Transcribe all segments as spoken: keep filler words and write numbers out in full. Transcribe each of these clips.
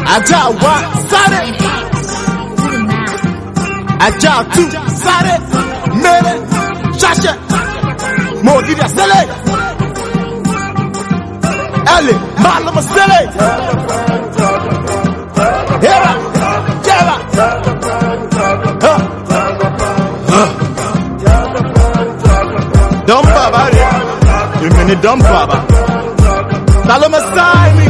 Aja one, Sare. Aja two, Sare. Mere, Shasha. Modira Sele. Ele, Malama Sele. Hera, Jera. Dumb Baba, you mean it dumb Baba? Salama Saimi.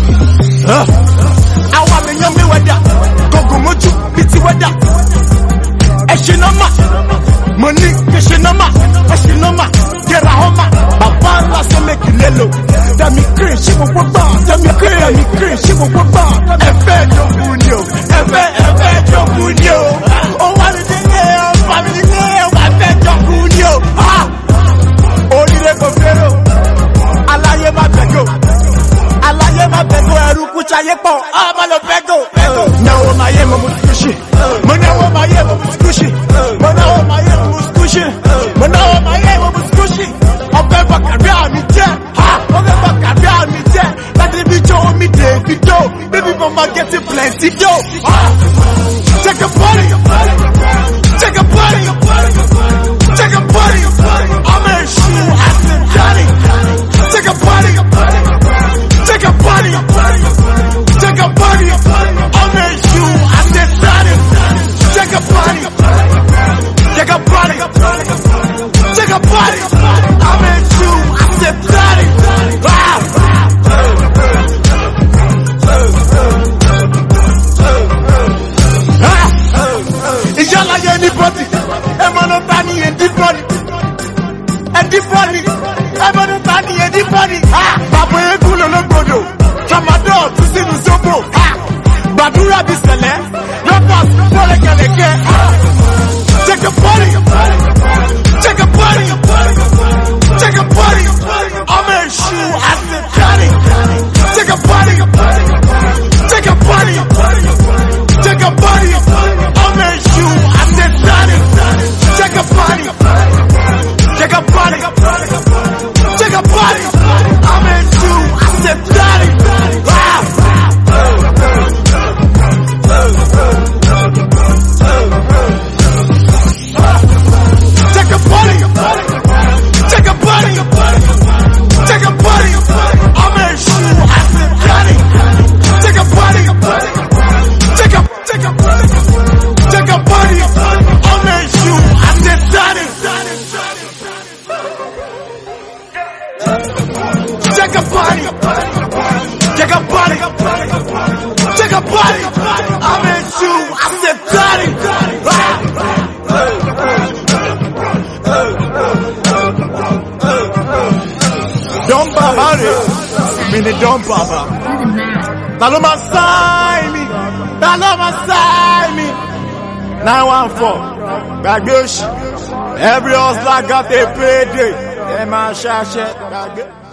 I want me young weather. Gogo Moju, Biti weather. Eshinoma, money, Eshinoma, Eshinoma, Gera Homa, Papa, last make it lelo. Dami Green, she will work on, Dami Green, Dami Green, she will work on. Efe, no bunyo, Efe, Efe, no bunyo. Oh, what is it here? Family here, Efe, no bunyo. Ah, only the Bofero. Alaye ma bego, Alaye ma bego, Eruku chaye po, ama lo bego. Now my aim was cushy, Mona my aim was cushy, Mona my aim was cushy, Mona my aim was cushy. Ọbẹ̀bọ̀ kàríà mi jẹ́, ọbẹ̀bọ̀ kàríà mi jẹ́, láti ibi jó omi dé ibi dó, baby mama getting plenty dough. Take a party, take a party, take a party, I'm in shoe, I said daddy. Take a party, take a party, take a party, I'm in shoe, I said daddy. Take a party, take a party, take a party, I'm in shoe, I said daddy. Is y'all like anybody? Am I not funny anybody? Anybody? Am I not funny anybody? Ah, Papa Ekulo no godo. Tramadol to see the zobo. Ah, Badura bisele. No boss, pole keleke. Take a party, take a party, take a party. I'm in shoe, I said daddy. Take a party, take a party, take a party. I'm in shoe, I said daddy. Take a party, take a party, take a party. I'm in shoe, I said daddy. Take a party, take a party, take a party. I'm in shoe, I said daddy. Take a party, take a, take a, take a party. I'm in shoe, I said daddy. Take a party, take a party, take a party. I'm in shoe, I said daddy. Dumb Baba, mean it dumb Baba. Taloma sign me, Taloma sign me. nine one four, Bagbush. Every hustler got a payday. Emma Shasha.